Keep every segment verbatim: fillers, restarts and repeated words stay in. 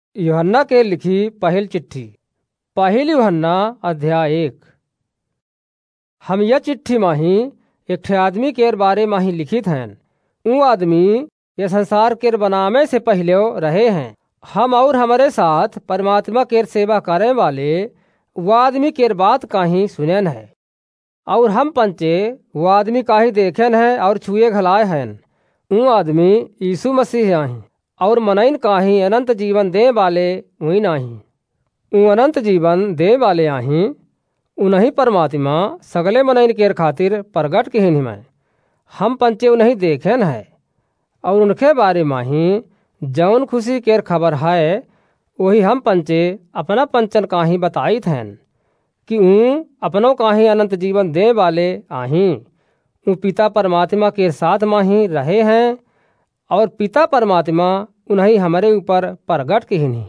यूहन्ना के लिखी पहल चिट्ठी। पहल यूहन्ना अध्याय एक। हम यह चिट्ठी माही एक ठे आदमी के बारे माही लिखित हैं। ऊ आदमी ये संसार के बनावे से पहले रहे हैं। हम और हमारे साथ परमात्मा के सेवा करे वाले वो आदमी के बात काही सुनन है, और हम पंचे वो आदमी काही देखन है और छुए घलाए हैं। ऊ आदमी यीशु मसीह आही, और मनइन काही अनंत जीवन दे वाले वही नाही। ऊ अनंत जीवन दे वाले आही, उन्हीं परमात्मा सगले मनइन केर खातिर प्रगट के हिन में। हम पंचे उन्हीं देखन है, और उनके बारे माही जौन खुशी केर खबर है वही हम पंचे अपना पंचन काही बताइत हैं कि ऊ अपनों काही अनंत जीवन दे वाले आही। ऊ पिता परमात्मा के साथ माही रहे हैं, और पिता परमात्मा उन्हीं हमारे ऊपर प्रगट के हिनी।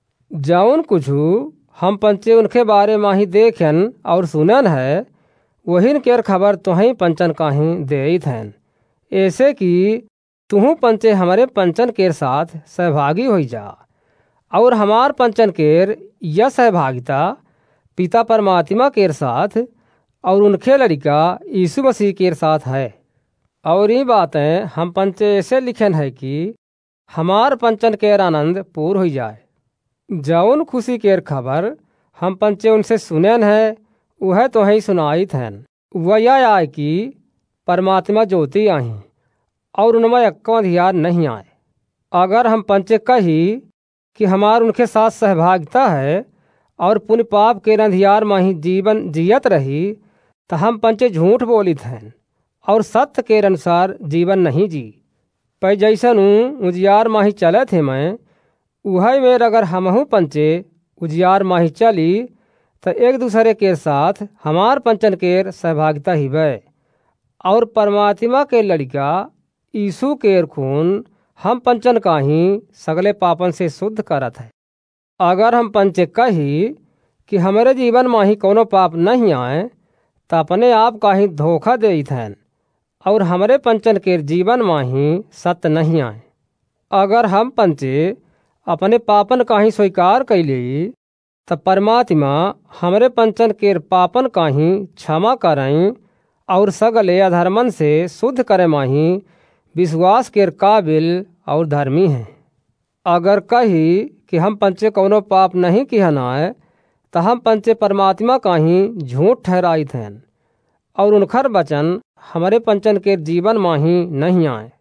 जौन कुछ हम पंचे उनके बारे माही देखन और सुनन है वही केर खबर तुहीं पंचन काही देत हैं, ऐसे कि तुहू पंचे हमारे पंचन केर साथ सहभागी हो जा। और हमार पंचन केर यह सहभागिता पिता परमात्मा केर साथ और उनके लड़का यीशु मसीह केर साथ है। और ये बातें हम पंचे ऐसे लिखन है कि हमार पंचन केर आनंद पूर्ण हो जाए। जौन खुशी केर खबर हम पंचे उनसे सुनन है वह तो ही सुनाइत हैं। वह यह आए कि परमात्मा ज्योति आही, और उनमें अक्का अंधियार नहीं आए। अगर हम पंचे कही कि हमार उनके साथ सहभागिता है और पुण्य पाप के अंधियार माही जीवन जियत रही, तो हम पंचे झूठ बोलित हैं और सत्य के अनुसार जीवन नहीं जी। पै जैसन उजियार माही चले थे मैं, वह मेर अगर हमहू पंचे उजियार माही चली तो एक दूसरे के साथ हमार पंचन केर सहभागिता हिबै। और परमात्मा के लड़का यीशु केर खून हम पंचन काही सगले पापन से शुद्ध करत है। अगर हम पंचे कही कि हमारे जीवन माही कोनो पाप नहीं आए, तो अपने आप काही धोखा देत हैं, और हमारे पंचन केर जीवन माही सत्य नहीं आए। अगर हम पंचे अपने पापन काही स्वीकार कैली, तो परमात्मा हमारे पंचन केर पापन काही क्षमा करें और सगले अधर्मन से शुद्ध करे माही विश्वास केर काबिल और धर्मी हैं। अगर कही कि हम पंचे कोनो पाप नहीं किहनाए, तो हम पंचे परमात्मा काही झूठ ठहराइत हैं, और उनकर वचन हमारे पंचन के जीवन माही नहीं आए।